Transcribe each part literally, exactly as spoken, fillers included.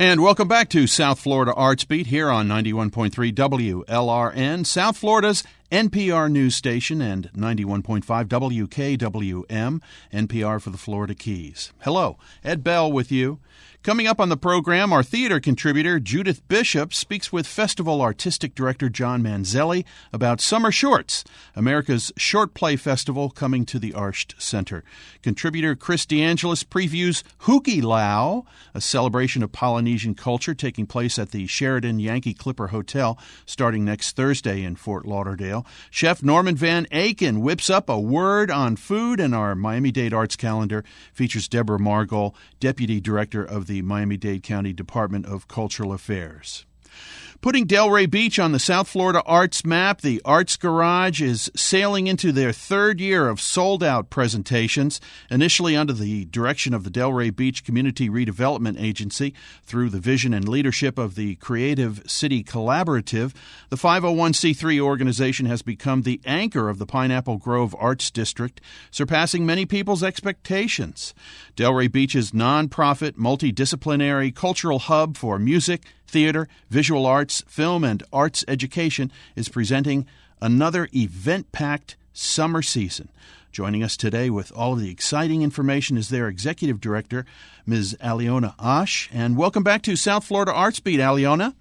And welcome back to South Florida Arts Beat here on ninety-one point three W L R N, South Florida's N P R news station, and ninety-one point five W K W M, N P R for the Florida Keys. Hello, Ed Bell with you. Coming up on the program, our theater contributor Judith Bishop speaks with Festival Artistic Director John Manzelli about Summer Shorts, America's short play festival coming to the Arsht Center. Contributor Chris DeAngelis previews Hukilau, a celebration of Polynesian culture taking place at the Sheraton Yankee Clipper Hotel starting next Thursday in Fort Lauderdale. Chef Norman Van Aken whips up a word on food, and our Miami-Dade Arts Calendar features Deborah Margol, Deputy Director of the the Miami-Dade County Department of Cultural Affairs. Putting Delray Beach on the South Florida arts map, the Arts Garage is sailing into their third year of sold-out presentations, initially under the direction of the Delray Beach Community Redevelopment Agency. Through the vision and leadership of the Creative City Collaborative, the five oh one c three organization has become the anchor of the Pineapple Grove Arts District, surpassing many people's expectations. Delray Beach's nonprofit, multidisciplinary cultural hub for music, theater, visual arts, film, and arts education is presenting another event-packed summer season. Joining us today with all of the exciting information is their Executive Director, Miz Aliona Ash. And welcome back to South Florida Arts Beat, Aliona.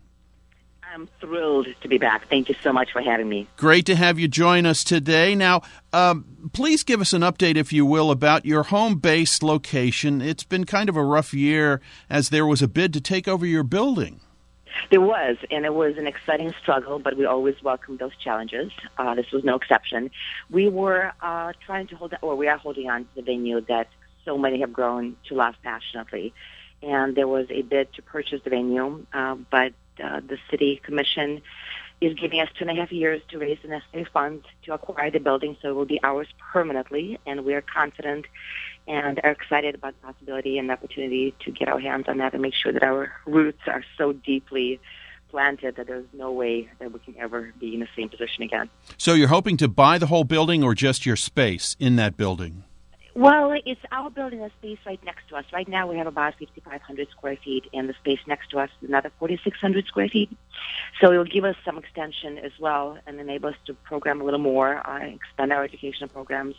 I'm thrilled to be back. Thank you so much for having me. Great to have you join us today. Now, um, please give us an update, if you will, about your home-based location. It's been kind of a rough year as there was a bid to take over your building. There was, and it was an exciting struggle, but we always welcome those challenges. Uh, this was no exception. We were uh, trying to hold, or we are holding on to the venue that so many have grown to love passionately. And there was a bid to purchase the venue, uh, but uh, the City Commission is giving us two and a half years to raise the necessary funds to acquire the building, so it will be ours permanently, and we are confident and are excited about the possibility and the opportunity to get our hands on that and make sure that our roots are so deeply planted that there's no way that we can ever be in the same position again. So you're hoping to buy the whole building or just your space in that building? Well, it's our building, the space right next to us. Right now we have about fifty-five hundred square feet, and the space next to us is another forty-six hundred square feet. So it will give us some extension as well and enable us to program a little more, uh, expand our educational programs,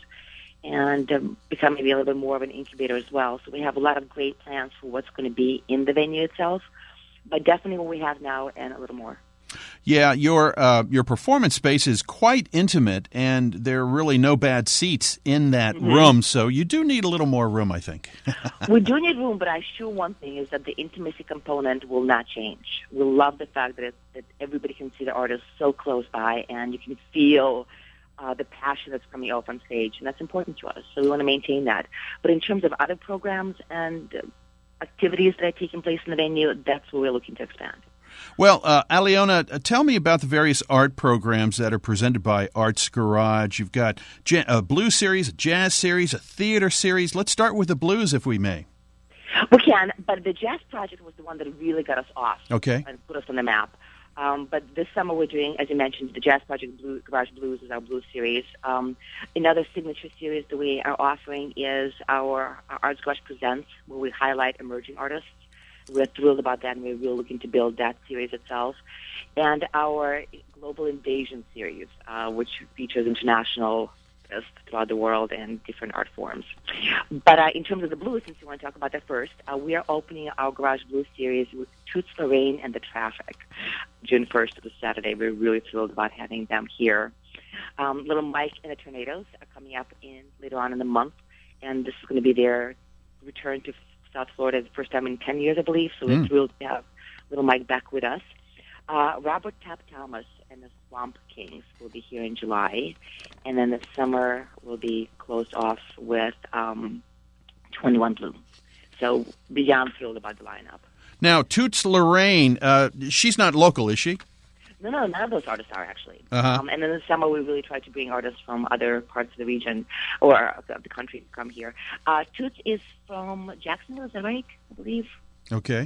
and um, become maybe a little bit more of an incubator as well. So we have a lot of great plans for what's going to be in the venue itself, but definitely what we have now and a little more. Yeah, your uh, your performance space is quite intimate, and there are really no bad seats in that mm-hmm. room, so you do need a little more room, I think. We do need room, but I assure one thing is that the intimacy component will not change. We love the fact that, it, that everybody can see the artist so close by, and you can feel uh, the passion that's coming off on stage, and that's important to us, so we want to maintain that. But in terms of other programs and uh, activities that are taking place in the venue, that's where we're looking to expand. Well, uh, Aliona, uh, tell me about the various art programs that are presented by Arts Garage. You've got ja- a blues series, a jazz series, a theater series. Let's start with the blues, if we may. We can, but the jazz project was the one that really got us off okay. and put us on the map. Um, but this summer we're doing, as you mentioned, the Jazz Project Blue, Garage Blues is our blues series. Um, another signature series that we are offering is our, our Arts Garage Presents, where we highlight emerging artists. We're thrilled about that, and we're really looking to build that series itself. And our Global Invasion series, uh, which features international artists throughout the world and different art forms. But uh, in terms of the blues, since you want to talk about that first, uh, we are opening our Garage Blues series with Toots Lorraine and the Traffic, June first to the Saturday. We're really thrilled about having them here. Um, Little Mike and the Tornadoes are coming up in later on in the month, and this is going to be their return to South Florida the first time in ten years, I believe, so we're mm. thrilled to have Little Mike back with us. Uh, Robert Tap Thomas and the Swamp Kings will be here in July, and then the summer will be closed off with um, twenty-one Blue. So beyond thrilled about the lineup. Now, Toots Lorraine, uh, she's not local, is she? No, no, none of those artists are, actually. Uh-huh. Um, and in the summer, we really try to bring artists from other parts of the region or of the country to come here. Uh, Toots is from Jacksonville, is that right? I believe. Okay.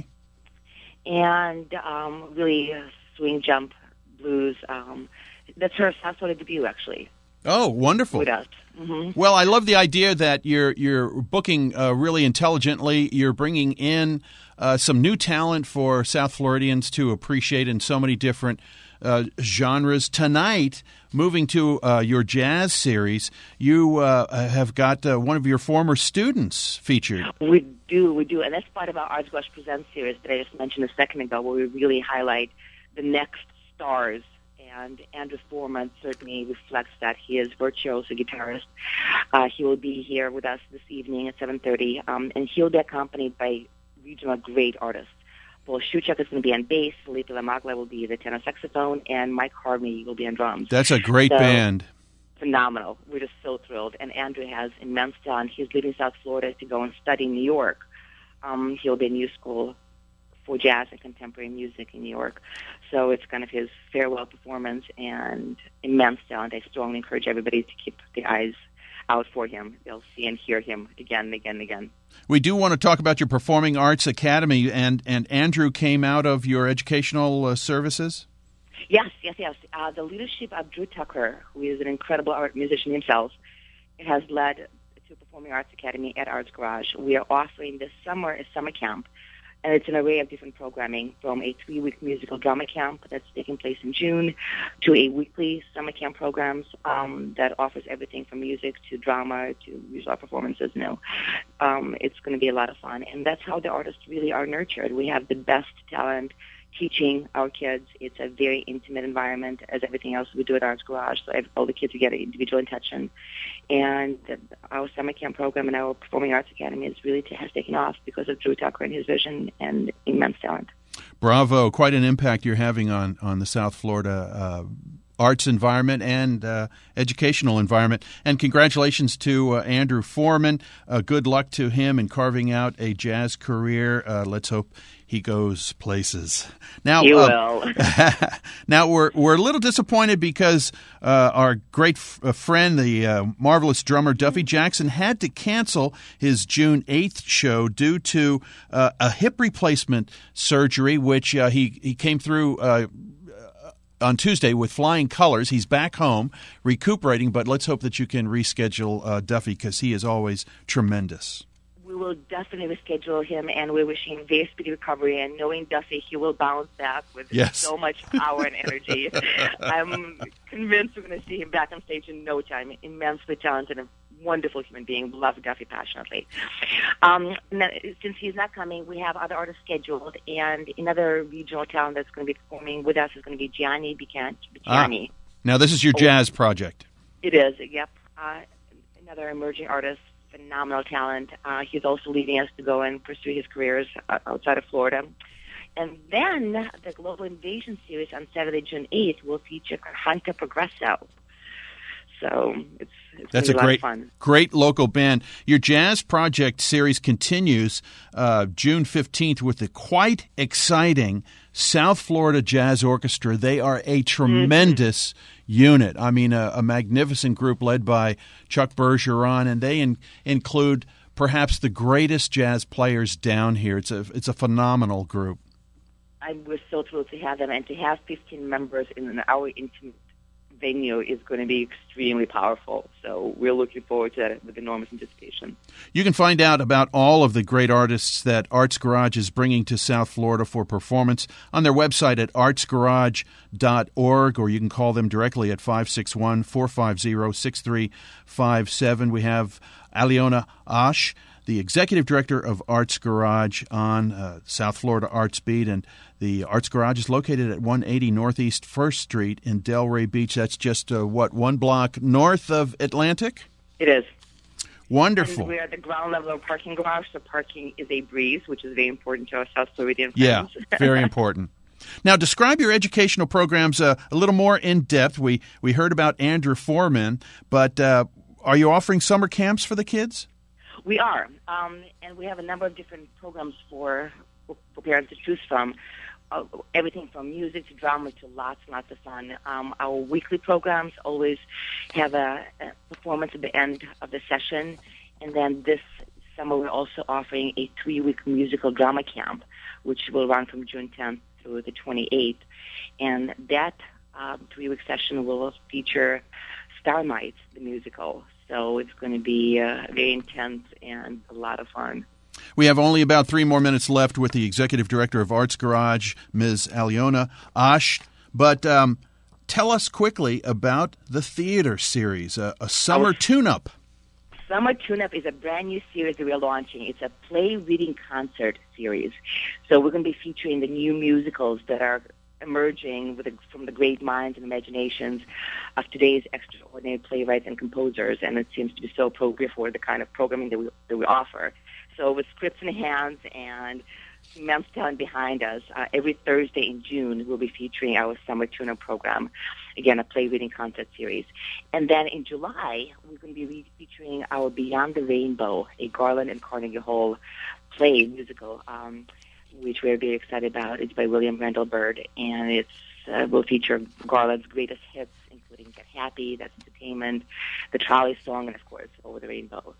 And um, really uh, swing jump blues. Um, that's her South Florida debut, actually. Oh, wonderful. With us. Mm-hmm. Well, I love the idea that you're you're booking uh, really intelligently. You're bringing in uh, some new talent for South Floridians to appreciate in so many different uh, genres. Tonight, moving to uh, your jazz series, you uh, have got uh, one of your former students featured. We do, we do, and that's part of our Arts Garage Presents series that I just mentioned a second ago, where we really highlight the next stars. And Andrew Foreman certainly reflects that. He is virtuoso guitarist. Uh, he will be here with us this evening at seven thirty, um, and he'll be accompanied by regional great artists. Paul Shuchuk is going to be on bass, Felipe Lamagla will be the tenor saxophone, and Mike Harvey will be on drums. That's a great so, band. Phenomenal. We're just so thrilled. And Andrew has immense talent. He's leaving South Florida to go and study in New York. Um, he'll be in New School for jazz and contemporary music in New York. So it's kind of his farewell performance and immense talent. I strongly encourage everybody to keep the eyes out for him. They'll see and hear him again and again and again. We do want to talk about your Performing Arts Academy, and, and Andrew came out of your educational uh, services? Yes, yes, yes. Uh, the leadership of Drew Tucker, who is an incredible art musician himself, has led to Performing Arts Academy at Arts Garage. We are offering this summer a summer camp. And it's an array of different programming, from a three-week musical drama camp that's taking place in June to a weekly summer camp programs um, that offers everything from music to drama to musical performances. You know, um, it's going to be a lot of fun. And that's how the artists really are nurtured. We have the best talent teaching our kids. It's a very intimate environment, as everything else we do at Arts Garage. So all the kids get individual attention. And our summer camp program and our Performing Arts Academy is really t- has taken off because of Drew Tucker and his vision and immense talent. Bravo. Quite an impact you're having on, on the South Florida uh, arts environment and uh, educational environment. And congratulations to uh, Andrew Foreman. Uh, good luck to him in carving out a jazz career. Uh, let's hope he goes places. Now, you uh, will. Now we're we're a little disappointed because uh, our great f- uh, friend, the uh, marvelous drummer Duffy Jackson, had to cancel his June eighth show due to uh, a hip replacement surgery, which uh, he he came through Uh, on Tuesday with flying colors. He's back home recuperating, but let's hope that you can reschedule uh, Duffy, because he is always tremendous. We will definitely reschedule him, and we're wishing him very speedy recovery. And knowing Duffy, he will bounce back with yes. so much power and energy. I'm convinced we're going to see him back on stage in no time. Immensely talented and wonderful human being. Love Duffy passionately. Um, since he's not coming, we have other artists scheduled, and another regional talent that's going to be performing with us is going to be Gianni Bicciani. Ah, now this is your jazz project. It is, yep. Uh, another emerging artist, phenomenal talent. Uh, he's also leaving us to go and pursue his careers uh, outside of Florida. And then the Global Invasion series on Saturday, June eighth, will feature Hunter Progresso. So it's, it's That's a, a great, fun. great local band. Your Jazz Project series continues uh, June fifteenth with the quite exciting South Florida Jazz Orchestra. They are a tremendous mm-hmm. unit. I mean, a, a magnificent group led by Chuck Bergeron, and they in, include perhaps the greatest jazz players down here. It's a it's a phenomenal group. I was so thrilled to have them, and to have fifteen members in our intimate venue is going to be extremely powerful. So we're looking forward to that with enormous anticipation. You can find out about all of the great artists that Arts Garage is bringing to South Florida for performance on their website at arts garage dot org, or you can call them directly at five six one, four five zero, six three five seven. We have Aliona Ash, the executive director of Arts Garage on uh, South Florida Arts Beat, and the Arts Garage is located at one eighty Northeast First Street in Delray Beach. That's just, uh, what, one block north of Atlantic? It is. Wonderful. And we're at the ground level of parking garage, so parking is a breeze, which is very important to our South Floridian friends. Yeah, very important. Now, describe your educational programs uh, a little more in depth. We, we heard about Andrew Foreman, but uh, are you offering summer camps for the kids? We are, um, and we have a number of different programs for, for parents to choose from. Uh, everything from music to drama to lots and lots of fun. Um, our weekly programs always have a, a performance at the end of the session, and then this summer we're also offering a three-week musical drama camp, which will run from June tenth through the twenty-eighth. And that um, three-week session will feature Starmites, the musical. So it's going to be uh, very intense and a lot of fun. We have only about three more minutes left with the Executive Director of Arts Garage, Miz Aliona Ash. But um, tell us quickly about the theater series, a, a summer tune-up. Summer Tune-Up is a brand new series that we're launching. It's a play reading concert series. So we're going to be featuring the new musicals that are emerging with the, from the great minds and imaginations of today's extraordinary playwrights and composers. And it seems to be so appropriate for the kind of programming that we, that we offer. So with scripts in hands and immense talent behind us, uh, every Thursday in June we'll be featuring our Summer Tune-Up program. Again, a play reading concert series. And then in July, we're going to be re- featuring our Beyond the Rainbow, a Garland and Carnegie Hall play musical, um, which we're very excited about. It's by William Randall Bird, and it's uh, will feature Garland's greatest hits, including Get Happy, That's Entertainment, the Trolley Song, and, of course, Over the Rainbow.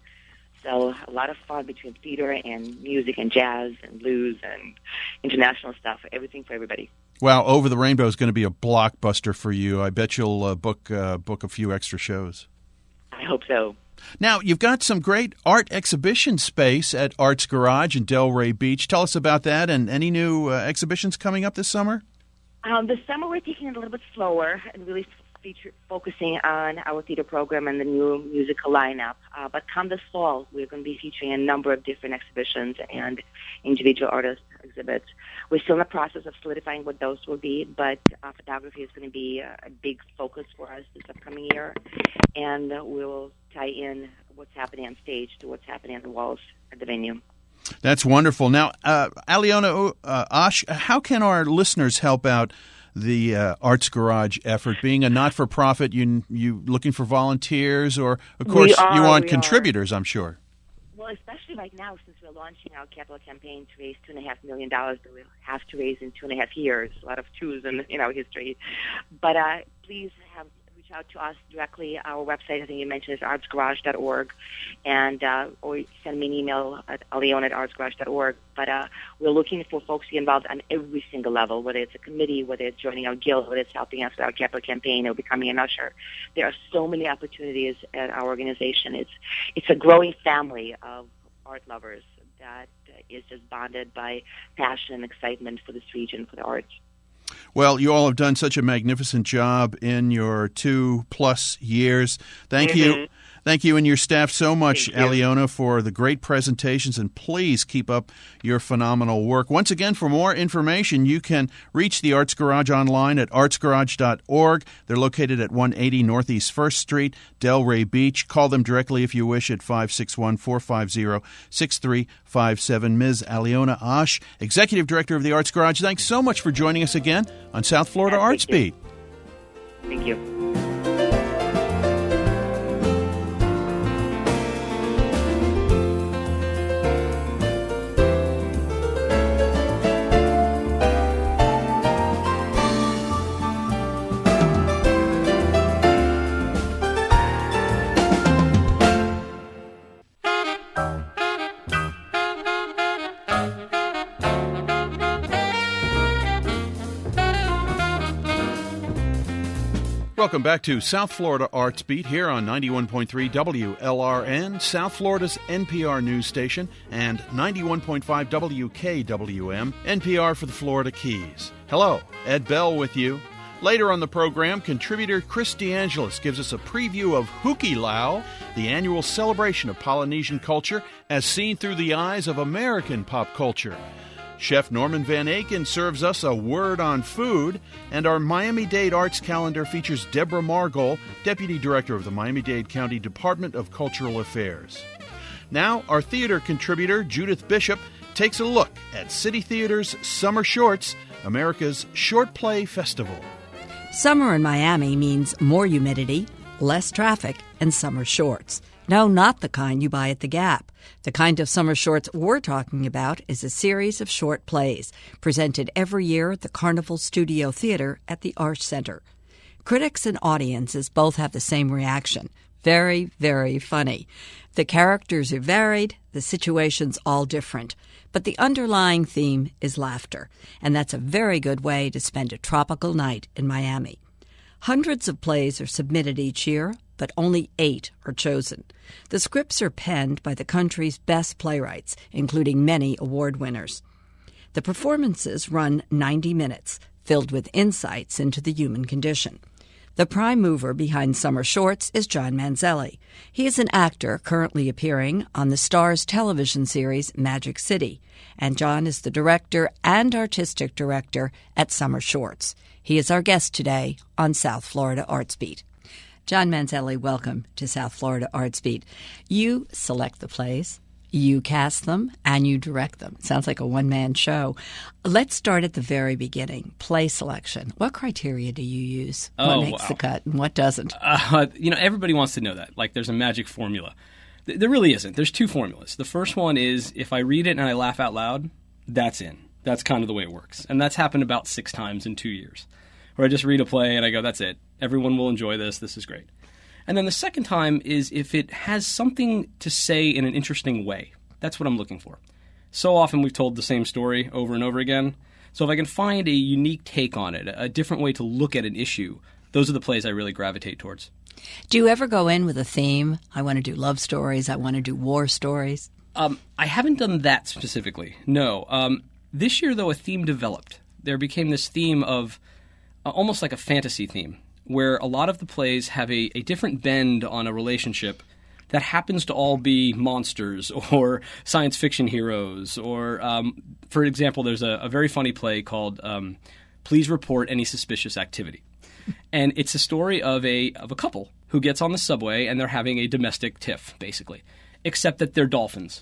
So a lot of fun between theater and music and jazz and blues and international stuff, everything for everybody. Wow, Over the Rainbow is going to be a blockbuster for you. I bet you'll uh, book uh, book a few extra shows. I hope so. Now, you've got some great art exhibition space at Arts Garage in Delray Beach. Tell us about that and any new uh, exhibitions coming up this summer? Um, this summer we're taking it a little bit slower and really feature, focusing on our theater program and the new musical lineup. Uh, but come this fall, we're going to be featuring a number of different exhibitions and individual artist exhibits. We're still in the process of solidifying what those will be, but uh, photography is going to be a, a big focus for us this upcoming year, and uh, we'll tie in what's happening on stage to what's happening on the walls at the venue. That's wonderful. Now, uh, Aliona uh, Ash, how can our listeners help out the uh, Arts Garage effort? Being a not-for-profit, you you looking for volunteers, or of course are, you want we contributors? Are. I'm sure. Well, especially right now, since we're launching our capital campaign to raise two and a half million dollars that we'll have to raise in two and a half years. A lot of twos in, in our history. But uh, please have reach out to us directly. Our website, I think you mentioned, is arts garage dot org, and uh, or send me an email at aliona at arts garage dot org. But uh, we're looking for folks to get involved on every single level, whether it's a committee, whether it's joining our guild, whether it's helping us with our capital campaign or becoming an usher. There are so many opportunities at our organization. It's it's a growing family of art lovers that is just bonded by passion and excitement for this region, for the arts. Well, you all have done such a magnificent job in your two-plus years. Thank mm-hmm. you. Thank you and your staff so much, Thank you. Aliona, for the great presentations, and please keep up your phenomenal work. Once again, for more information, you can reach the Arts Garage online at arts garage dot org. They're located at one eighty Northeast first Street, Delray Beach. Call them directly if you wish at five six one, four five zero, six three five seven. Miz Aliona Ash, Executive Director of the Arts Garage, thanks so much for joining us again on South Florida yeah, Arts Beat. Thank you. Welcome back to South Florida Arts Beat here on ninety-one point three W L R N, South Florida's N P R news station, and ninety-one point five W K W M, N P R for the Florida Keys. Hello, Ed Bell with you. Later on the program, contributor Chris DeAngelis gives us a preview of Hukilau, the annual celebration of Polynesian culture as seen through the eyes of American pop culture. Chef Norman Van Aken serves us a word on food, and our Miami-Dade Arts Calendar features Deborah Margol, Deputy Director of the Miami-Dade County Department of Cultural Affairs. Now, our theater contributor, Judith Bishop, takes a look at City Theater's Summer Shorts, America's Short Play Festival. Summer in Miami means more humidity, less traffic, and summer shorts. No, not the kind you buy at the Gap. The kind of summer shorts we're talking about is a series of short plays presented every year at the Carnival Studio Theater at the Arts Center. Critics and audiences both have the same reaction. Very, very funny. The characters are varied, the situations all different, but the underlying theme is laughter, and that's a very good way to spend a tropical night in Miami. Hundreds of plays are submitted each year, but only eight are chosen. The scripts are penned by the country's best playwrights, including many award winners. The performances run ninety minutes, filled with insights into the human condition. The prime mover behind Summer Shorts is John Manzelli. He is an actor currently appearing on the Starz television series Magic City, and John is the director and artistic director at Summer Shorts. He is our guest today on South Florida Arts Beat. John Manzelli, welcome to South Florida Arts Beat. You select the plays, you cast them, and you direct them. It sounds like a one-man show. Let's start at the very beginning. Play selection. What criteria do you use? Oh, what makes wow. the cut and what doesn't? Uh, you know, everybody wants to know that. Like, there's a magic formula. Th- there really isn't. There's two formulas. The first one is if I read it and I laugh out loud, that's in. That's kind of the way it works. And that's happened about six times in two years. Where I just read a play and I go, that's it. Everyone will enjoy this. This is great. And then the second time is if it has something to say in an interesting way. That's what I'm looking for. So often we've told the same story over and over again. So if I can find a unique take on it, a different way to look at an issue, those are the plays I really gravitate towards. Do you ever go in with a theme? I want to do love stories. I want to do war stories. Um, I haven't done that specifically, no. Um, this year, though, a theme developed. There became this theme of uh, almost like a fantasy theme, where a lot of the plays have a, a different bend on a relationship that happens to all be monsters or science fiction heroes. Or, um, for example, there's a, a very funny play called um, Please Report Any Suspicious Activity. And it's a story of a of a couple who gets on the subway and they're having a domestic tiff, basically, except that they're dolphins.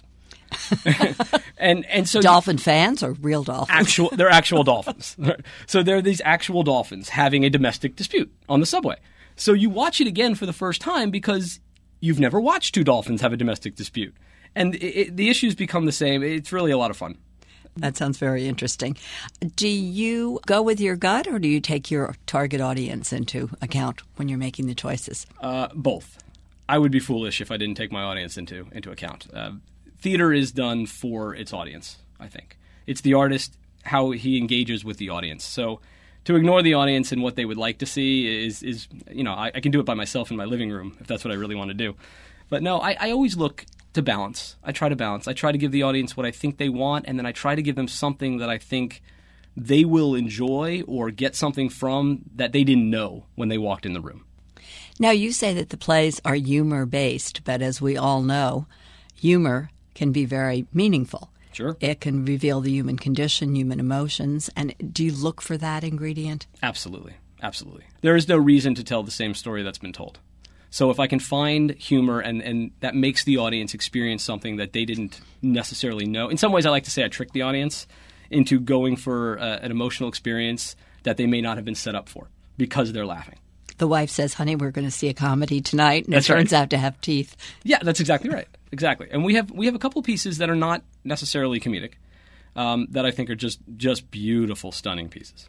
and and so Dolphin fans or real dolphins? Actual, they're actual dolphins. So they're these actual dolphins having a domestic dispute on the subway. So you watch it again for the first time because you've never watched two dolphins have a domestic dispute. And it, it, the issues become the same. It's really a lot of fun. That sounds very interesting. Do you go with your gut or do you take your target audience into account when you're making the choices? Uh, both. I would be foolish if I didn't take my audience into, into account. Uh, theater is done for its audience, I think. It's the artist, how he engages with the audience. So to ignore the audience and what they would like to see is, is you know, I, I can do it by myself in my living room if that's what I really want to do. But no, I, I always look to balance. I try to balance. I try to give the audience what I think they want, and then I try to give them something that I think they will enjoy or get something from that they didn't know when they walked in the room. Now, you say that the plays are humor-based, but as we all know, humor can be very meaningful. Sure. It can reveal the human condition, human emotions. And do you look for that ingredient? Absolutely. Absolutely. There is no reason to tell the same story that's been told. So if I can find humor and, and that makes the audience experience something that they didn't necessarily know. In some ways, I like to say I trick the audience into going for uh, an emotional experience that they may not have been set up for because they're laughing. The wife says, honey, we're going to see a comedy tonight, and That's it turns right. out to have teeth. Yeah, that's exactly right. Exactly. And we have we have a couple pieces that are not necessarily comedic um, that I think are just just beautiful, stunning pieces.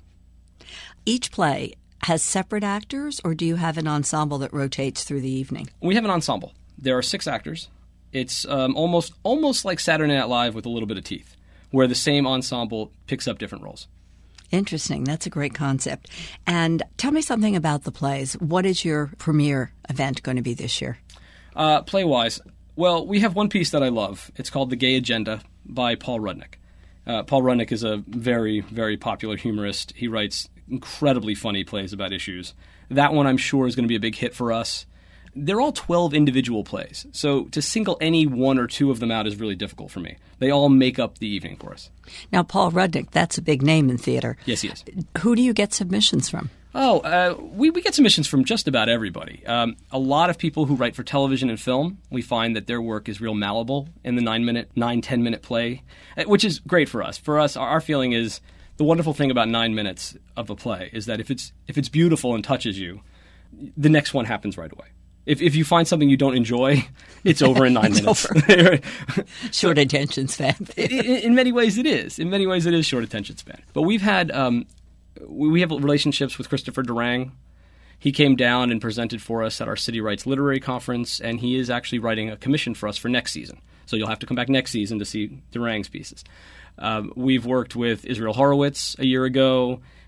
Each play has separate actors, or do you have an ensemble that rotates through the evening? We have an ensemble. There are six actors. It's um, almost almost like Saturday Night Live with a little bit of teeth, where the same ensemble picks up different roles. Interesting. That's a great concept. And tell me something about the plays. What is your premiere event going to be this year? Uh, play-wise, well, we have one piece that I love. It's called The Gay Agenda by Paul Rudnick. Uh, Paul Rudnick is a very, very popular humorist. He writes incredibly funny plays about issues. That one, I'm sure, is going to be a big hit for us. They're all twelve individual plays, so to single any one or two of them out is really difficult for me. They all make up the evening for us. Now, Paul Rudnick, that's a big name in theater. Yes, he is. Who do you get submissions from? Oh, uh, we, we get submissions from just about everybody. Um, a lot of people who write for television and film, we find that their work is real malleable in the nine-minute, nine, ten-minute play, which is great for us. For us, our, our feeling is the wonderful thing about nine minutes of a play is that if it's if it's beautiful and touches you, the next one happens right away. If if you find something you don't enjoy, it's over in nine minutes. Short attention span. in, in many ways, it is. In many ways, it is short attention span. But we've had um, we have relationships with Christopher Durang. He came down and presented for us at our City Rights Literary Conference, and he is actually writing a commission for us for next season. So you'll have to come back next season to see Durang's pieces. Um, we've worked with Israel Horowitz a year ago.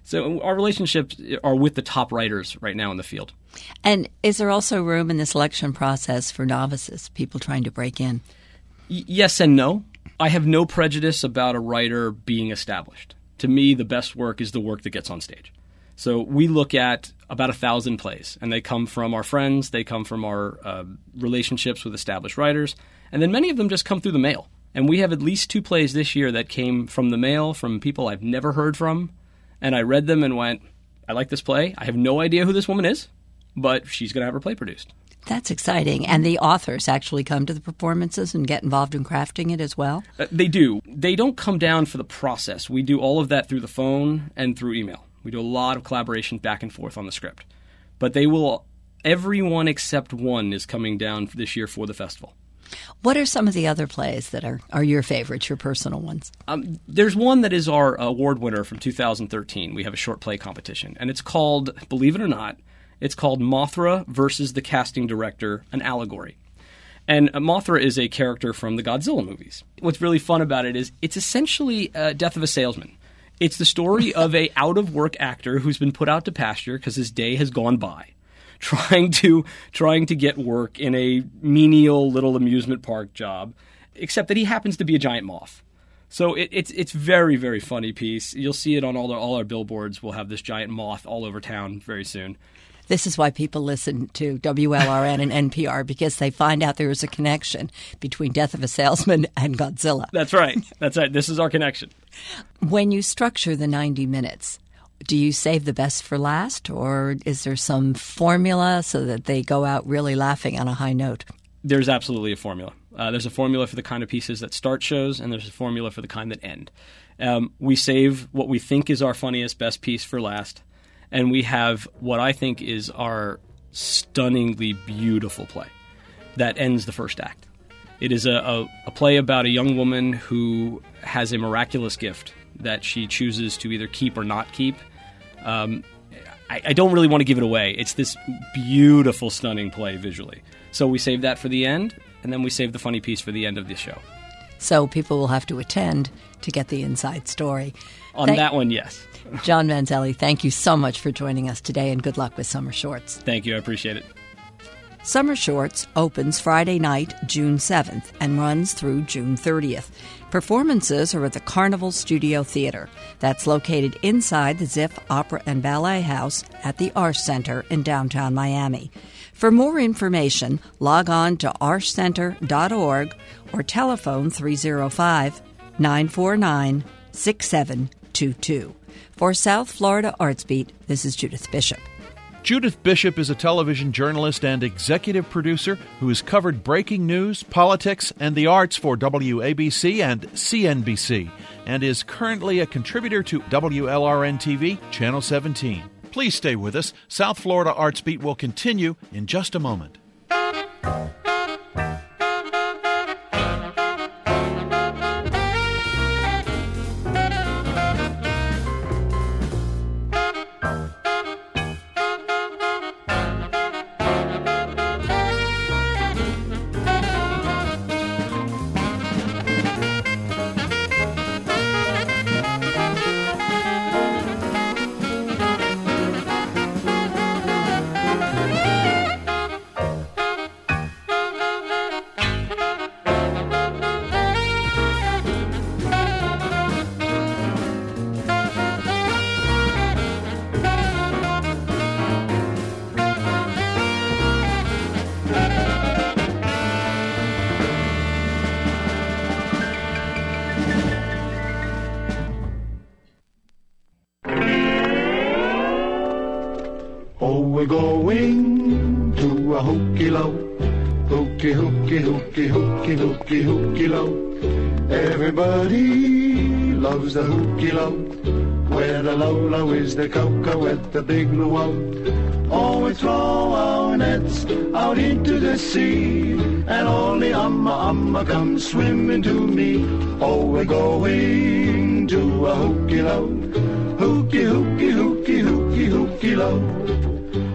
So our relationships are with the top writers right now in the field. And is there also room in the selection process for novices, people trying to break in? Y- yes and no. I have no prejudice about a writer being established. To me, the best work is the work that gets on stage. So we look at about a thousand plays, and they come from our friends, they come from our uh, relationships with established writers, and then many of them just come through the mail. And we have at least two plays this year that came from the mail from people I've never heard from, and I read them and went, I like this play. I have no idea who this woman is, but she's going to have her play produced. That's exciting. And the authors actually come to the performances and get involved in crafting it as well? Uh, they do. They don't come down for the process. We do all of that through the phone and through email. We do a lot of collaboration back and forth on the script. But they will, everyone except one is coming down this year for the festival. What are some of the other plays that are, are your favorites, your personal ones? Um, there's one that is our award winner from two thousand thirteen. We have a short play competition, and it's called, believe it or not, it's called Mothra versus the Casting Director, an Allegory. And Mothra is a character from the Godzilla movies. What's really fun about it is it's essentially uh, Death of a Salesman. It's the story of a out-of-work actor who's been put out to pasture because his day has gone by, trying to trying to get work in a menial little amusement park job, except that he happens to be a giant moth. So it, it's it's very, very funny piece. You'll see it on all, the, all our billboards. We'll have this giant moth all over town very soon. This is why people listen to W L R N and N P R, because they find out there is a connection between Death of a Salesman and Godzilla. That's right. That's right. This is our connection. When you structure the ninety minutes, do you save the best for last, or is there some formula so that they go out really laughing on a high note? There's absolutely a formula. Uh, there's a formula for the kind of pieces that start shows, and there's a formula for the kind that end. Um, we save what we think is our funniest, best piece for last. And we have what I think is our stunningly beautiful play that ends the first act. It is a, a, a play about a young woman who has a miraculous gift that she chooses to either keep or not keep. Um, I, I don't really want to give it away. It's this beautiful, stunning play visually. So we save that for the end, and then we save the funny piece for the end of the show. So people will have to attend to get the inside story. On Thank- that one, yes. John Manzelli, thank you so much for joining us today, and good luck with Summer Shorts. Thank you. I appreciate it. Summer Shorts opens Friday night, June seventh, and runs through June thirtieth. Performances are at the Carnival Studio Theater. That's located inside the Ziff Opera and Ballet House at the Arsh Center in downtown Miami. For more information, log on to arsh center dot org or telephone three oh five, nine four nine, six seven two two. For South Florida ArtsBeat, this is Judith Bishop. Judith Bishop is a television journalist and executive producer who has covered breaking news, politics, and the arts for W A B C and C N B C, and is currently a contributor to W L R N T V, Channel seventeen. Please stay with us. South Florida ArtsBeat will continue in just a moment. We're going to a hooky-low, hooky, hooky, hooky, hooky, hooky, hooky-low. Everybody loves the hooky-low, where the low-low is the cocoa at the big luau. Oh, we throw our nets out into the sea, and all the umma umma come swimming to me. Oh, we're going to a hooky-low, hooky, hooky, hooky, hooky, hooky-low.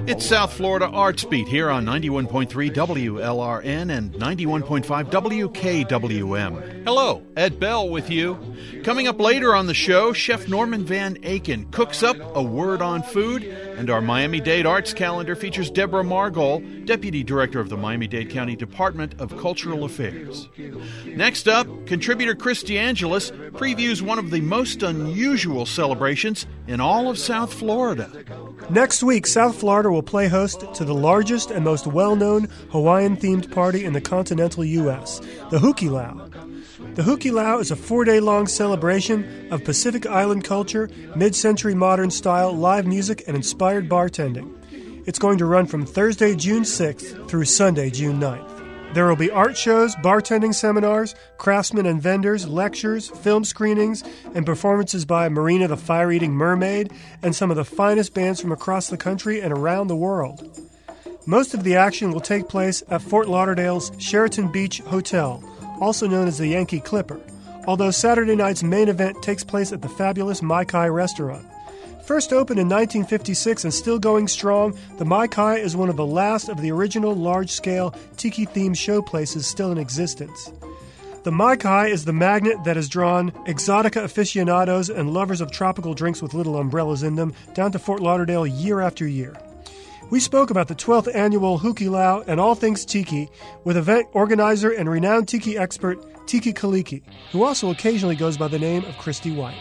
It's South Florida Arts Beat here on ninety-one point three W L R N and ninety-one point five W K W M. Hello, Ed Bell with you. Coming up later on the show, Chef Norman Van Aken cooks up a word on food, and our Miami-Dade Arts Calendar features Deborah Margol, Deputy Director of the Miami-Dade County Department of Cultural Affairs. Next up, contributor Chris DeAngelis previews one of the most unusual celebrations in all of South Florida. Next week, South Florida will play host to the largest and most well-known Hawaiian-themed party in the continental U S, the Hukilau. The Hukilau is a four-day-long celebration of Pacific Island culture, mid-century modern style, live music, and inspired bartending. It's going to run from Thursday, June sixth through Sunday, June ninth. There will be art shows, bartending seminars, craftsmen and vendors, lectures, film screenings, and performances by Marina the Fire-Eating Mermaid and some of the finest bands from across the country and around the world. Most of the action will take place at Fort Lauderdale's Sheraton Beach Hotel, also known as the Yankee Clipper, although Saturday night's main event takes place at the fabulous Mai Kai restaurant. First opened in nineteen fifty-six and still going strong, the Mai Kai is one of the last of the original large-scale tiki-themed showplaces still in existence. The Mai Kai is the magnet that has drawn exotica aficionados and lovers of tropical drinks with little umbrellas in them down to Fort Lauderdale year after year. We spoke about the twelfth annual Hukilau and all things tiki with event organizer and renowned tiki expert Tiki Kaliki, who also occasionally goes by the name of Christy White.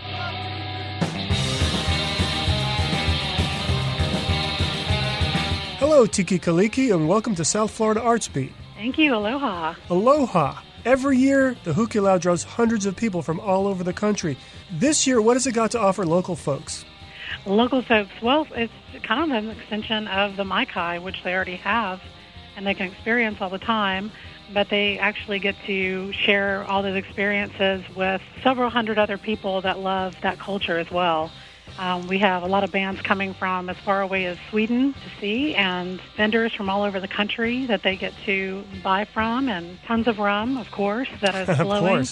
Hello, Tiki Kaliki, and welcome to South Florida Arts Beat. Thank you. Aloha. Aloha. Every year, the Hukilau draws hundreds of people from all over the country. This year, what has it got to offer local folks? Local folks, well, it's kind of an extension of the Mai Kai, which they already have, and they can experience all the time, but they actually get to share all those experiences with several hundred other people that love that culture as well. Um, we have a lot of bands coming from as far away as Sweden to see, and vendors from all over the country that they get to buy from, and tons of rum, of course, that is flowing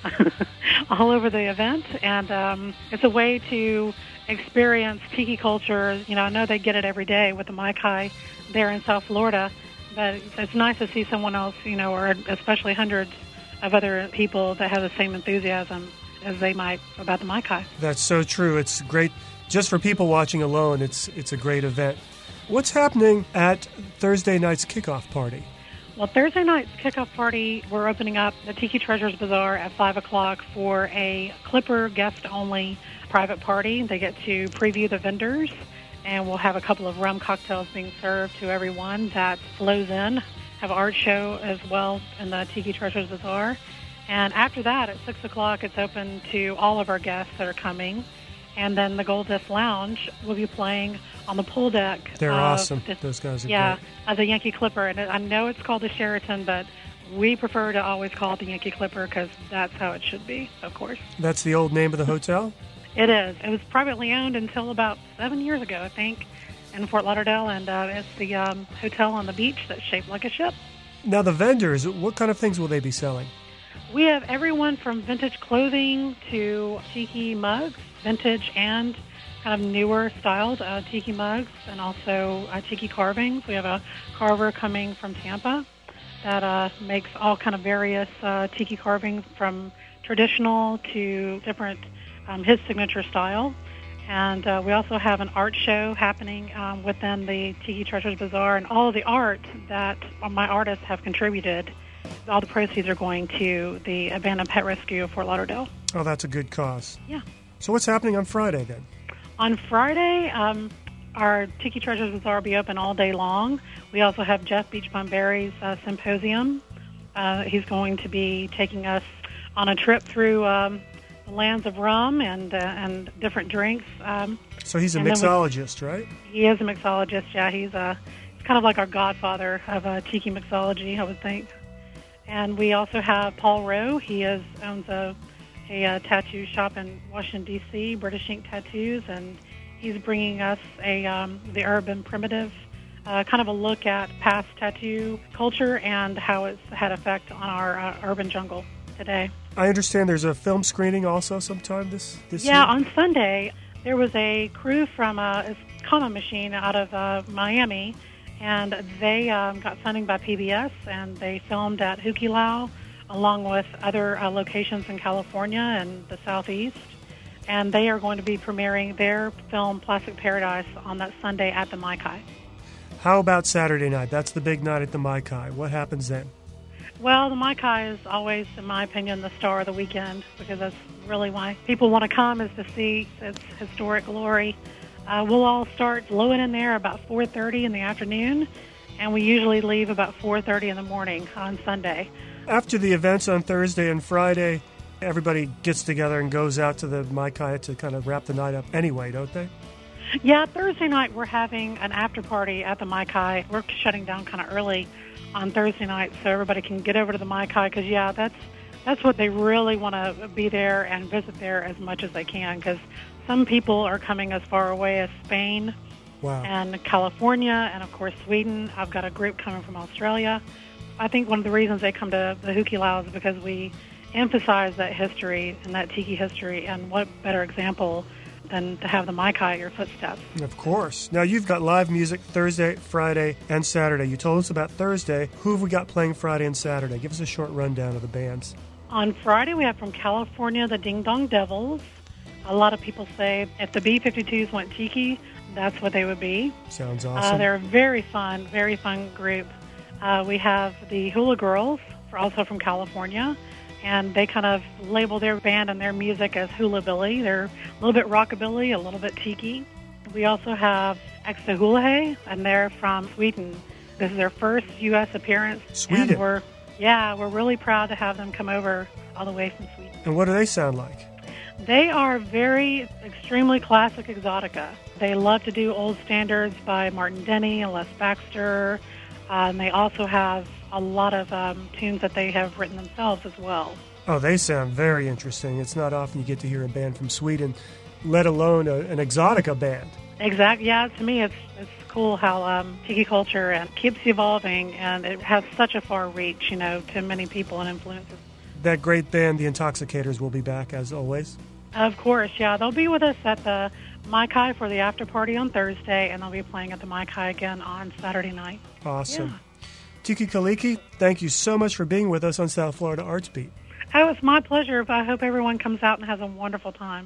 all over the event. And um, it's a way to experience tiki culture. You know, I know they get it every day with the Mai Kai there in South Florida, but it's nice to see someone else, you know, or especially hundreds of other people that have the same enthusiasm as they might about the Mai Kai. That's so true. It's great. Just for people watching alone, it's it's a great event. What's happening at Thursday night's kickoff party? Well, Thursday night's kickoff party, we're opening up the Tiki Treasures Bazaar at five o'clock for a Clipper guest-only private party. They get to preview the vendors, and we'll have a couple of rum cocktails being served to everyone that flows in. Have an art show as well in the Tiki Treasures Bazaar. And after that, at six o'clock, it's open to all of our guests that are coming. And then the Gold Dust Lounge will be playing on the pool deck. They're of awesome. The, Those guys are yeah, great. Yeah, of the Yankee Clipper. And I know it's called the Sheraton, but we prefer to always call it the Yankee Clipper because that's how it should be, of course. That's the old name of the hotel? It is. It was privately owned until about seven years ago, I think, in Fort Lauderdale. And uh, it's the um, hotel on the beach that's shaped like a ship. Now, the vendors, what kind of things will they be selling? We have everyone from vintage clothing to tiki mugs, vintage and kind of newer styled uh, tiki mugs, and also uh, tiki carvings. We have a carver coming from Tampa that uh, makes all kind of various uh, tiki carvings from traditional to different, um, his signature style. And uh, we also have an art show happening um, within the Tiki Treasures Bazaar, and all of the art that my artists have contributed, all the proceeds are going to the Abandoned Pet Rescue of Fort Lauderdale. Oh, that's a good cause. Yeah. So what's happening on Friday then? On Friday, um, our Tiki Treasures Bazaar will be open all day long. We also have Jeff Beach Bunbury's uh, symposium. Uh, he's going to be taking us on a trip through um, the lands of rum and uh, and different drinks. Um, so he's a and mixologist, we, right? He is a mixologist, yeah. He's, uh, he's kind of like our godfather of uh, tiki mixology, I would think. And we also have Paul Rowe. He is, owns a, a, a tattoo shop in Washington, D C, British Ink Tattoos, and he's bringing us a um, the urban primitive, uh, kind of a look at past tattoo culture and how it's had effect on our uh, urban jungle today. I understand there's a film screening also sometime this, this yeah, year? Yeah, on Sunday, there was a crew from, uh, it's Econo Machine out of uh, Miami, and they um, got funding by P B S, and they filmed at Hukilau, along with other uh, locations in California and the Southeast. And they are going to be premiering their film Plastic Paradise on that Sunday at the Maikai. How about Saturday night? That's the big night at the Maikai. What happens then? Well, the Maikai is always, in my opinion, the star of the weekend, because that's really why people want to come, is to see its historic glory. Uh, we'll all start blowing in there about four thirty in the afternoon, and we usually leave about four thirty in the morning on Sunday. After the events on Thursday and Friday, everybody gets together and goes out to the Maikai to kind of wrap the night up anyway, don't they? Yeah, Thursday night we're having an after party at the Maikai. We're shutting down kind of early on Thursday night so everybody can get over to the Maikai, because, yeah, that's that's what they really want to be there and visit there as much as they can, because some people are coming as far away as Spain wow. and California and, of course, Sweden. I've got a group coming from Australia. I think one of the reasons they come to the Hukilau is because we emphasize that history and that tiki history, and what better example than to have the Maikai at your footsteps. Of course. Now, you've got live music Thursday, Friday, and Saturday. You told us about Thursday. Who have we got playing Friday and Saturday? Give us a short rundown of the bands. On Friday, we have from California, the Ding Dong Devils. A lot of people say if the B fifty-twos went tiki, that's what they would be. Sounds awesome. Uh, they're a very fun, very fun group. Uh, we have the Hula Girls, also from California, and they kind of label their band and their music as hula billy. They're a little bit rockabilly, a little bit tiki. We also have Extra Hulahe, and they're from Sweden. This is their first U S appearance. Sweden? And we're, yeah, we're really proud to have them come over all the way from Sweden. And what do they sound like? They are very, extremely classic exotica. They love to do old standards by Martin Denny and Les Baxter, uh, and they also have a lot of um, tunes that they have written themselves as well. Oh, they sound very interesting. It's not often you get to hear a band from Sweden, let alone a, an exotica band. Exactly. Yeah, to me it's it's cool how um, tiki culture and keeps evolving, and it has such a far reach, you know, to many people and influences. That great band, the Intoxicators, will be back as always. Of course, yeah. They'll be with us at the Maikai for the after party on Thursday, and they'll be playing at the Maikai again on Saturday night. Awesome. Yeah. Tiki Kaliki, thank you so much for being with us on South Florida Arts Beat. Oh, it's my pleasure. I hope everyone comes out and has a wonderful time.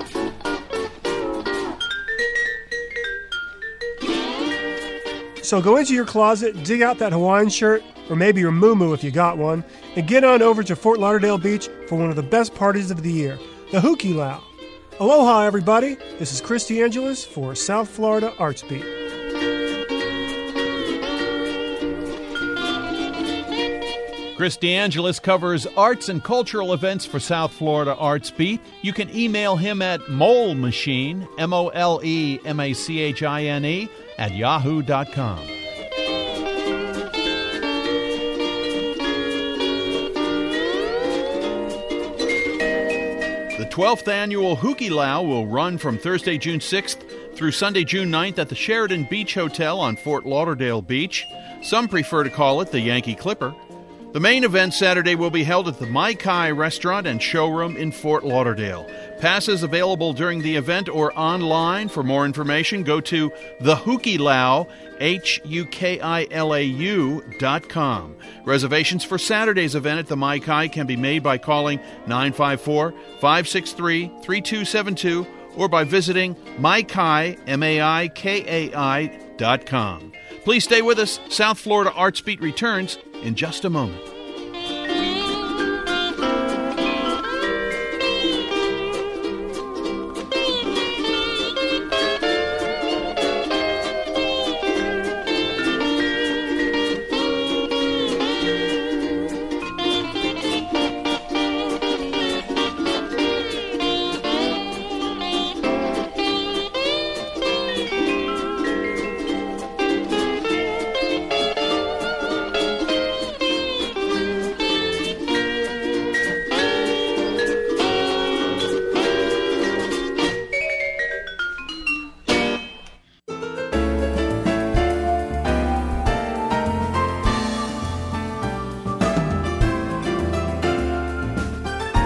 So go into your closet, dig out that Hawaiian shirt, or maybe your muumuu if you got one, and get on over to Fort Lauderdale Beach for one of the best parties of the year, the Hukilau. Aloha, everybody. This is Chris DeAngelis for South Florida Arts Beat. Chris DeAngelis covers arts and cultural events for South Florida Arts Beat. You can email him at molemachine, M O L E M A C H I N E, at yahoo dot com. The twelfth annual Hukilau will run from Thursday, June sixth through Sunday, June ninth at the Sheridan Beach Hotel on Fort Lauderdale Beach. Some prefer to call it the Yankee Clipper. The main event Saturday will be held at the Maikai Restaurant and Showroom in Fort Lauderdale. Passes available during the event or online. For more information, go to the Hukilau, H U K I L A U dot com. Reservations for Saturday's event at the Maikai can be made by calling nine five four, five six three, three two seven two or by visiting Maikai, M A I K A I dot com. Please stay with us. South Florida Arts Beat returns in just a moment.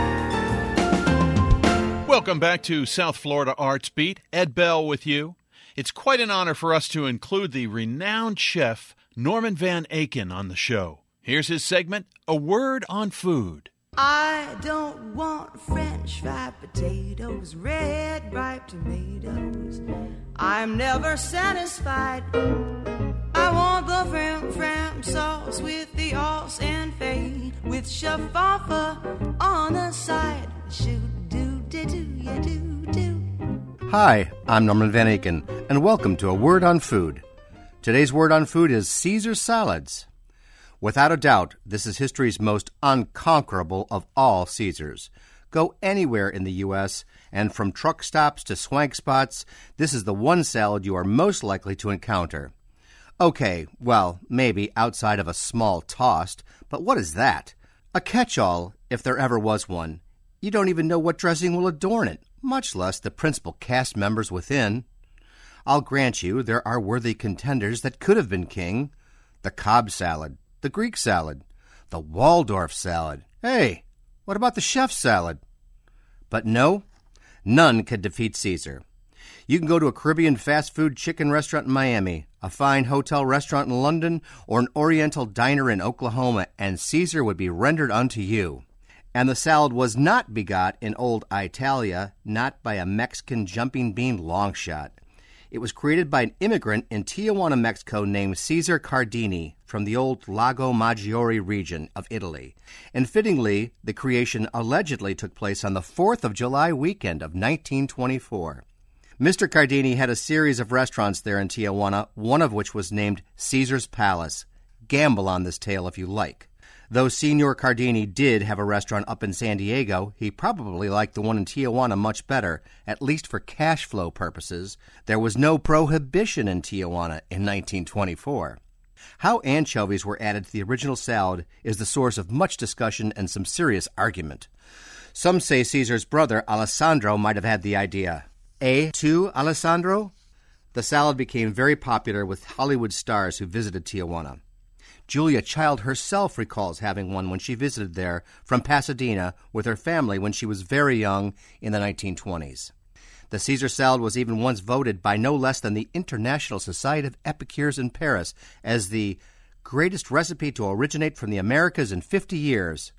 Welcome back to South Florida Arts Beat. Ed Bell with you. It's quite an honor for us to include the renowned chef Norman Van Aken on the show. Here's his segment, A Word on Food. I don't want French fried potatoes, red ripe tomatoes. I'm never satisfied. I want the fram fram sauce with the os and fade, with shaffa on the side. Shoot do do do ya do do. Hi, I'm Norman Van Aken, and welcome to A Word on Food. Today's word on food is Caesar salads. Without a doubt, this is history's most unconquerable of all Caesars. Go anywhere in the U S, and from truck stops to swank spots, this is the one salad you are most likely to encounter. Okay, well, maybe outside of a small tossed, but what is that? A catch-all, if there ever was one. You don't even know what dressing will adorn it, much less the principal cast members within. I'll grant you there are worthy contenders that could have been king. The Cobb salad, the Greek salad, the Waldorf salad. Hey, what about the chef salad? But no, none could defeat Caesar. You can go to a Caribbean fast food chicken restaurant in Miami, a fine hotel restaurant in London, or an oriental diner in Oklahoma, and Caesar would be rendered unto you. And the salad was not begot in old Italia, not by a Mexican jumping bean long shot. It was created by an immigrant in Tijuana, Mexico named Cesar Cardini from the old Lago Maggiore region of Italy. And fittingly, the creation allegedly took place on the fourth of July weekend of nineteen twenty-four. Mister Cardini had a series of restaurants there in Tijuana, one of which was named Caesar's Palace. Gamble on this tale if you like. Though Senor Cardini did have a restaurant up in San Diego, he probably liked the one in Tijuana much better, at least for cash flow purposes. There was no prohibition in Tijuana in nineteen twenty-four. How anchovies were added to the original salad is the source of much discussion and some serious argument. Some say Caesar's brother, Alessandro, might have had the idea. Eh, too, Alessandro? The salad became very popular with Hollywood stars who visited Tijuana. Julia Child herself recalls having one when she visited there from Pasadena with her family when she was very young in the nineteen twenties. The Caesar salad was even once voted by no less than the International Society of Epicures in Paris as the greatest recipe to originate from the Americas in fifty years.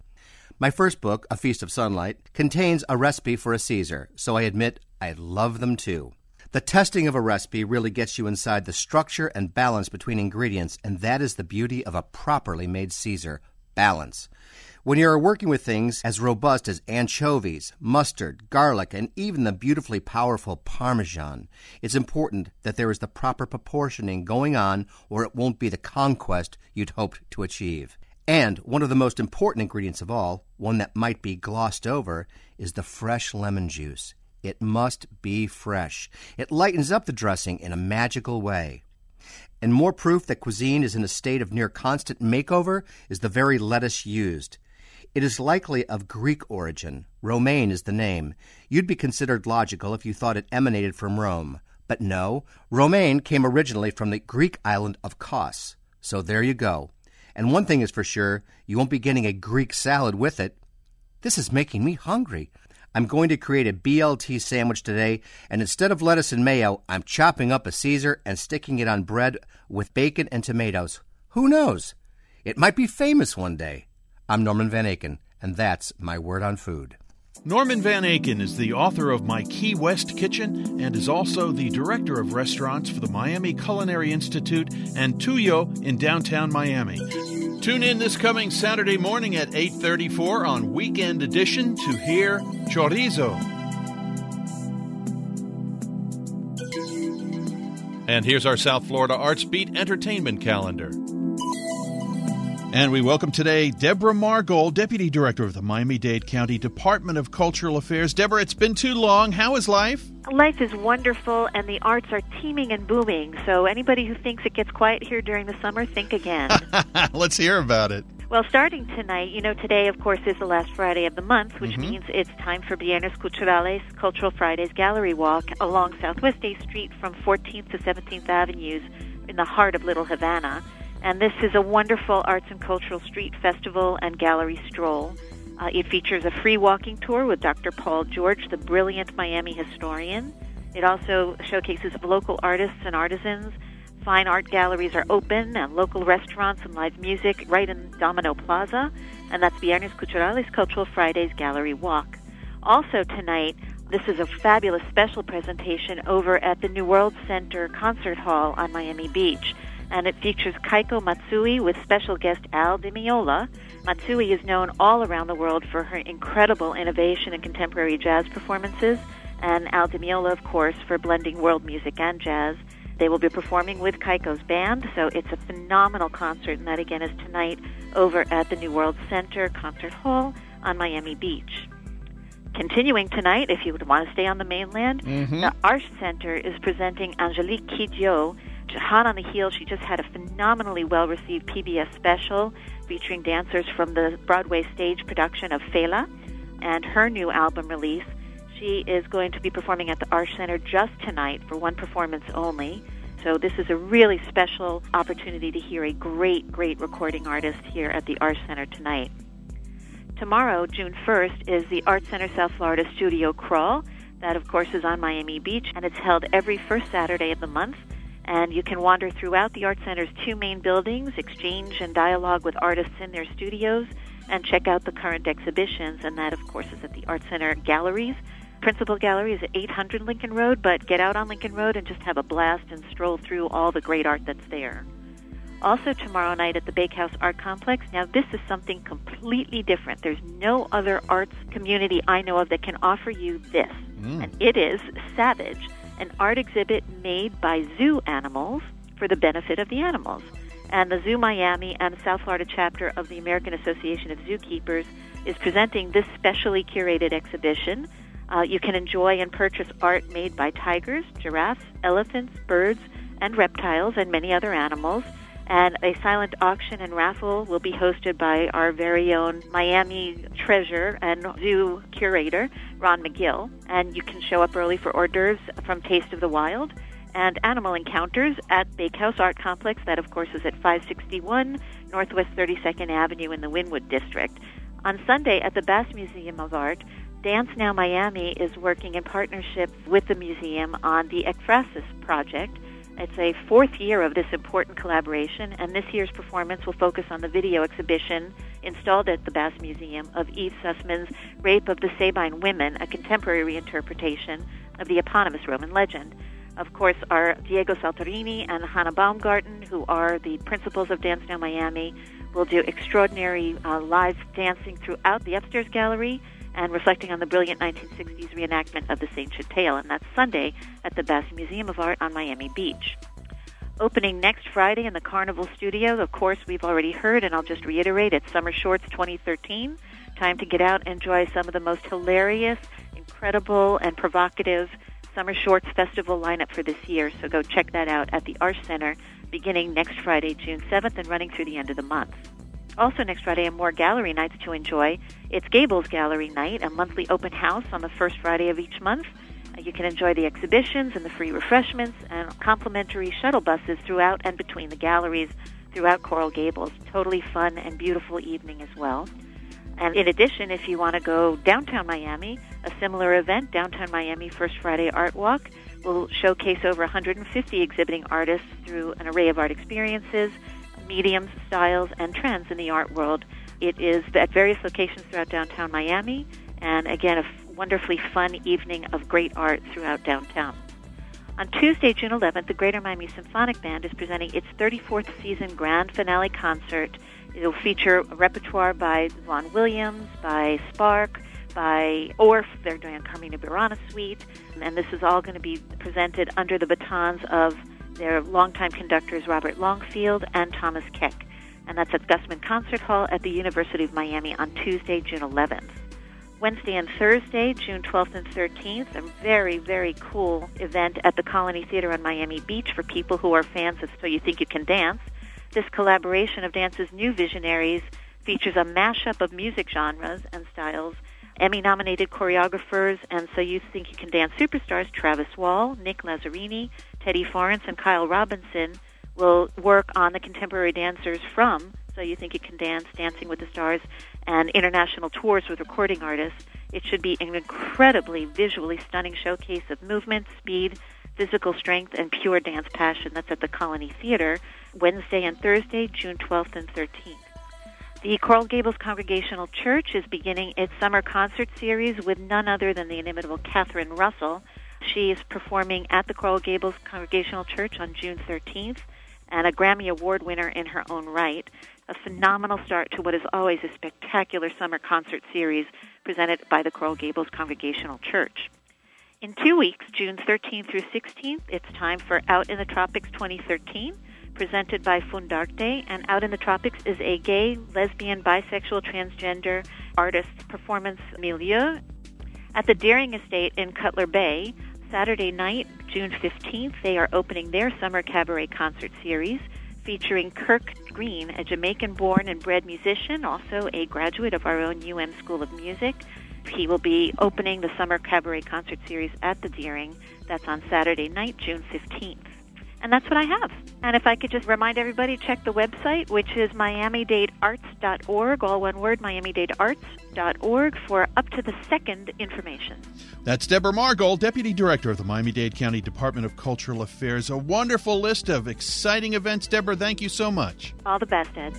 My first book, A Feast of Sunlight, contains a recipe for a Caesar, so I admit I love them too. The testing of a recipe really gets you inside the structure and balance between ingredients, and that is the beauty of a properly made Caesar, balance. When you are working with things as robust as anchovies, mustard, garlic, and even the beautifully powerful Parmesan, it's important that there is the proper proportioning going on, or it won't be the conquest you'd hoped to achieve. And one of the most important ingredients of all, one that might be glossed over, is the fresh lemon juice. It must be fresh. It lightens up the dressing in a magical way. And more proof that cuisine is in a state of near constant makeover is the very lettuce used. It is likely of Greek origin. Romaine is the name. You'd be considered logical if you thought it emanated from Rome. But no, romaine came originally from the Greek island of Kos. So there you go. And one thing is for sure, you won't be getting a Greek salad with it. This is making me hungry. I'm going to create a B L T sandwich today, and instead of lettuce and mayo, I'm chopping up a Caesar and sticking it on bread with bacon and tomatoes. Who knows? It might be famous one day. I'm Norman Van Aken, and that's my word on food. Norman Van Aken is the author of My Key West Kitchen and is also the director of restaurants for the Miami Culinary Institute and Tuyo in downtown Miami. Tune in this coming Saturday morning at eight thirty-four on Weekend Edition to hear Chorizo. And here's our South Florida Arts Beat entertainment calendar. And we welcome today Deborah Margold, Deputy Director of the Miami-Dade County Department of Cultural Affairs. Deborah, it's been too long. How is life? Life is wonderful, and the arts are teeming and booming. So anybody who thinks it gets quiet here during the summer, think again. Let's hear about it. Well, starting tonight, you know, today, of course, is the last Friday of the month, which mm-hmm. means it's time for Viernes Culturales, Cultural Fridays Gallery Walk along Southwest eighth Street from fourteenth to seventeenth Avenues in the heart of Little Havana. And this is a wonderful arts and cultural street festival and gallery stroll. Uh, it features a free walking tour with Doctor Paul George, the brilliant Miami historian. It also showcases local artists and artisans. Fine art galleries are open, and local restaurants and live music right in Domino Plaza. And that's Viernes Culturales Cultural Fridays Gallery Walk. Also tonight, this is a fabulous special presentation over at the New World Center Concert Hall on Miami Beach. And it features Keiko Matsui with special guest Al Di Meola. Matsui is known all around the world for her incredible innovation in contemporary jazz performances, and Al Di Meola, of course, for blending world music and jazz. They will be performing with Keiko's band, so it's a phenomenal concert, and that again is tonight over at the New World Center Concert Hall on Miami Beach. Continuing tonight, if you would want to stay on the mainland, mm-hmm. the Arts Center is presenting Angelique Kidjo. Hot on the heels, she just had a phenomenally well-received P B S special featuring dancers from the Broadway stage production of Fela and her new album release. She is going to be performing at the Arts Center just tonight for one performance only. So this is a really special opportunity to hear a great, great recording artist here at the Arts Center tonight. Tomorrow, June first, is the Arts Center South Florida Studio Crawl. That, of course, is on Miami Beach, and it's held every first Saturday of the month. And you can wander throughout the Art Center's two main buildings, exchange and dialogue with artists in their studios, and check out the current exhibitions. And that, of course, is at the Art Center Galleries. Principal Gallery is at eight hundred Lincoln Road, but get out on Lincoln Road and just have a blast and stroll through all the great art that's there. Also tomorrow night at the Bakehouse Art Complex. Now, this is something completely different. There's no other arts community I know of that can offer you this. Mm. And it is Savage, an art exhibit made by zoo animals for the benefit of the animals. And the Zoo Miami and South Florida chapter of the American Association of Zookeepers is presenting this specially curated exhibition. Uh, you can enjoy and purchase art made by tigers, giraffes, elephants, birds, and reptiles, and many other animals. And a silent auction and raffle will be hosted by our very own Miami treasure and zoo curator, Ron McGill. And you can show up early for hors d'oeuvres from Taste of the Wild and animal encounters at Bakehouse Art Complex. That, of course, is at five sixty-one Northwest thirty-second Avenue in the Wynwood District. On Sunday at the Bass Museum of Art, Dance Now Miami is working in partnership with the museum on the Ekphrasis project. It's a fourth year of this important collaboration, and this year's performance will focus on the video exhibition installed at the Bass Museum of Eve Sussman's Rape of the Sabine Women, a contemporary reinterpretation of the eponymous Roman legend. Of course, our Diego Saltarini and Hannah Baumgarten, who are the principals of Dance Now Miami, will do extraordinary uh, live dancing throughout the upstairs gallery and reflecting on the brilliant nineteen sixties reenactment of this ancient tale, and that's Sunday at the Bass Museum of Art on Miami Beach. Opening next Friday in the Carnival Studio, of course, we've already heard, and I'll just reiterate, it's Summer Shorts twenty thirteen. Time to get out and enjoy some of the most hilarious, incredible, and provocative Summer Shorts Festival lineup for this year, so go check that out at the Arts Center beginning next Friday, June seventh, and running through the end of the month. Also next Friday, more gallery nights to enjoy. It's Gables Gallery Night, a monthly open house on the first Friday of each month. You can enjoy the exhibitions and the free refreshments and complimentary shuttle buses throughout and between the galleries throughout Coral Gables. Totally fun and beautiful evening as well. And in addition, if you want to go downtown Miami, a similar event, Downtown Miami First Friday Art Walk, will showcase over one hundred fifty exhibiting artists through an array of art experiences, mediums, styles, and trends in the art world. It is at various locations throughout downtown Miami, and again, a f- wonderfully fun evening of great art throughout downtown. On Tuesday, June eleventh, the Greater Miami Symphonic Band is presenting its thirty-fourth season grand finale concert. It will feature a repertoire by Vaughan Williams, by Spark, by Orff. They're doing a Carmina Burana suite, and this is all going to be presented under the batons of their longtime conductors Robert Longfield and Thomas Keck. And that's at Gusman Concert Hall at the University of Miami on Tuesday, June eleventh. Wednesday and Thursday, June twelfth and thirteenth, a very, very cool event at the Colony Theater on Miami Beach for people who are fans of So You Think You Can Dance. This collaboration of dance's new visionaries features a mashup of music genres and styles. Emmy-nominated choreographers and So You Think You Can Dance superstars Travis Wall, Nick Lazzarini, Teddy Florence, and Kyle Robinson will work on the contemporary dancers from So You Think You Can Dance, Dancing with the Stars, and international tours with recording artists. It should be an incredibly visually stunning showcase of movement, speed, physical strength, and pure dance passion. That's at the Colony Theater, Wednesday and Thursday, June twelfth and thirteenth. The Coral Gables Congregational Church is beginning its summer concert series with none other than the inimitable Catherine Russell. She is performing at the Coral Gables Congregational Church on June thirteenth, and a Grammy Award winner in her own right. A phenomenal start to what is always a spectacular summer concert series presented by the Coral Gables Congregational Church. In two weeks, June thirteenth through sixteenth, it's time for Out in the Tropics twenty thirteen, presented by Fundarte. And Out in the Tropics is a gay, lesbian, bisexual, transgender artist performance milieu at the Deering Estate in Cutler Bay. Saturday night, June fifteenth, they are opening their summer cabaret concert series featuring Kirk Green, a Jamaican-born and bred musician, also a graduate of our own U M School of Music. He will be opening the summer cabaret concert series at the Deering. That's on Saturday night, June fifteenth. And that's what I have. And if I could just remind everybody, check the website, which is miami dade arts dot org, all one word, miami dade arts dot org, for up to the second information. That's Deborah Margold, Deputy Director of the Miami-Dade County Department of Cultural Affairs. A wonderful list of exciting events. Deborah, thank you so much. All the best, Ed.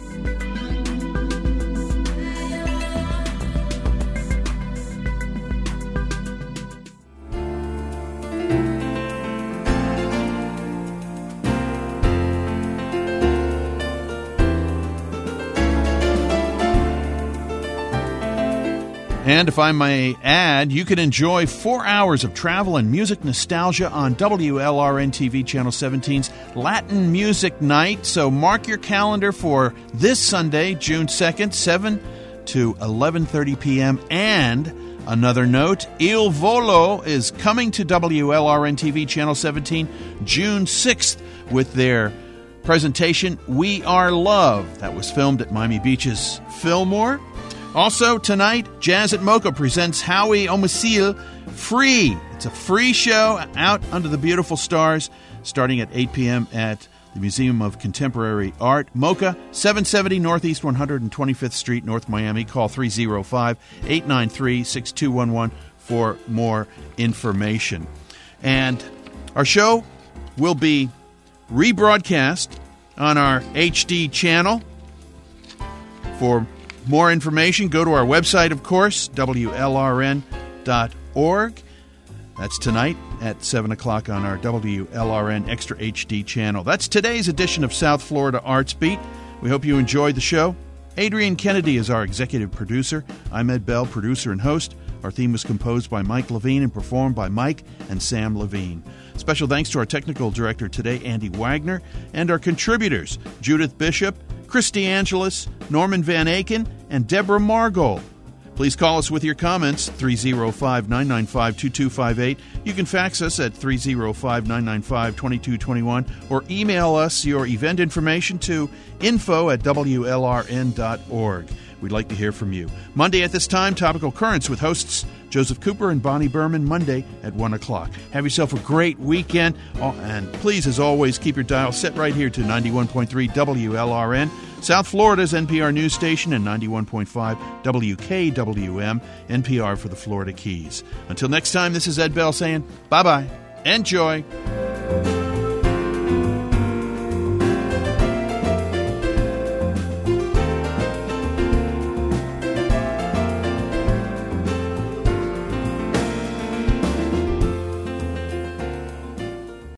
And if I may add, you can enjoy four hours of travel and music nostalgia on W L R N T V Channel seventeen's Latin Music Night. So mark your calendar for this Sunday, June second, seven to eleven thirty p.m. And another note, Il Volo is coming to W L R N T V Channel seventeen June sixth with their presentation, We Are Love. That was filmed at Miami Beach's Fillmore. Also, tonight, Jazz at Mocha presents Howie Omasil Free. It's a free show out under the beautiful stars starting at eight p.m. at the Museum of Contemporary Art. Mocha, seven seventy Northeast one hundred twenty-fifth Street, North Miami. Call three oh five, eight nine three, six two one one for more information. And our show will be rebroadcast on our H D channel. For more information, go to our website, of course, W L R N dot org. That's tonight at seven o'clock on our W L R N Extra H D channel. That's today's edition of South Florida Arts Beat. We hope you enjoyed the show. Adrian Kennedy is our executive producer. I'm Ed Bell, producer and host. Our theme was composed by Mike Levine and performed by Mike and Sam Levine. Special thanks to our technical director today, Andy Wagner, and our contributors, Judith Bishop, Christy Angelis, Norman Van Aken, and Deborah Margold. Please call us with your comments, three oh five, nine nine five, two two five eight. You can fax us at three oh five, nine nine five, two two two one or email us your event information to info at W L R N dot org. We'd like to hear from you. Monday at this time, Topical Currents with hosts Joseph Cooper and Bonnie Berman, Monday at one o'clock. Have yourself a great weekend. Oh, and please, as always, keep your dial set right here to ninety-one point three W L R N, South Florida's N P R news station, and ninety-one point five W K W M, N P R for the Florida Keys. Until next time, this is Ed Bell saying bye-bye. Enjoy.